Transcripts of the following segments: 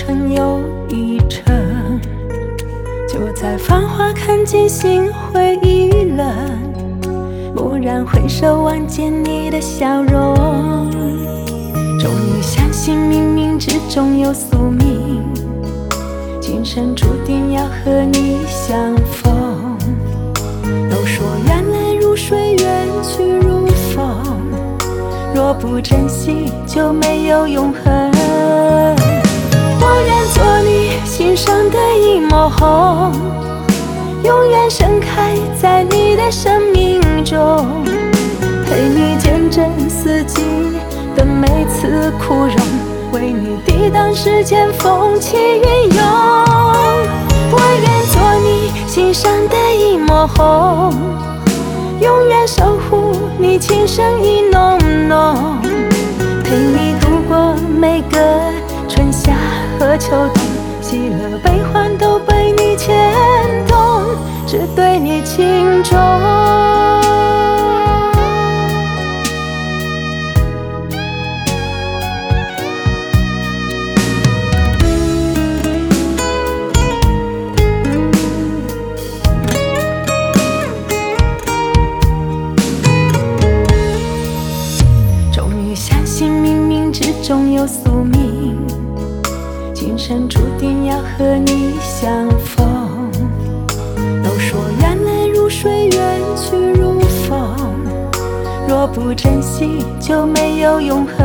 程又一程，就在繁华看尽心灰意冷，蓦然回首望见你的笑容，终于相信冥冥之中有宿命，今生注定要和你相逢。都说缘来如水，缘去如风，若不珍惜就没有永恒。我愿做你心上的一抹红，永远盛开在你的生命中，陪你见证四季的每次枯荣，为你抵挡世间风起云涌。我愿做你心上的一抹红，永远守护你情深意浓浓，陪你度过每个春夏和秋冬，喜乐悲欢都被你牵动，只对你情重。终有宿命，今生注定要和你相逢。都说缘来如水，缘去如风，若不珍惜就没有永恒。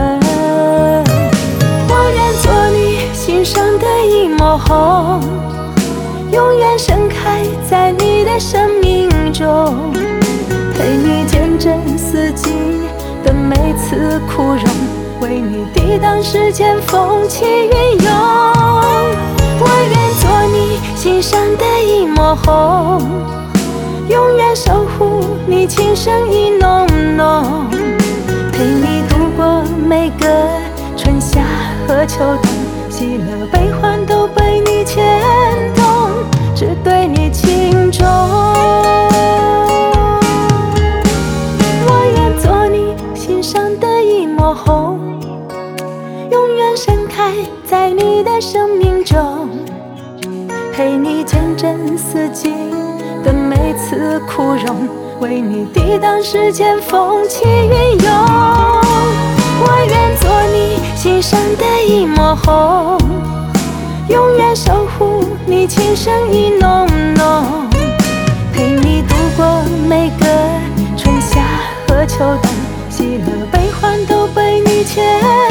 我愿做你心上的一抹红，永远盛开在你的生命中，陪你见证四季的每次枯荣，为你抵挡世间风起云涌。我愿做你心上的一抹红，永远守护你情深意浓浓，陪你度过每个春夏和秋冬，喜乐悲欢都被你牵动，只对你情重。我愿做你心上的一抹红，永远盛开在你的生命中，陪你见证四季的每次枯荣，为你抵挡世间风起云涌。我愿做你心上的一抹红，永远守护你情深意浓浓，陪你度过每个春夏和秋冬，喜乐悲欢都被你牵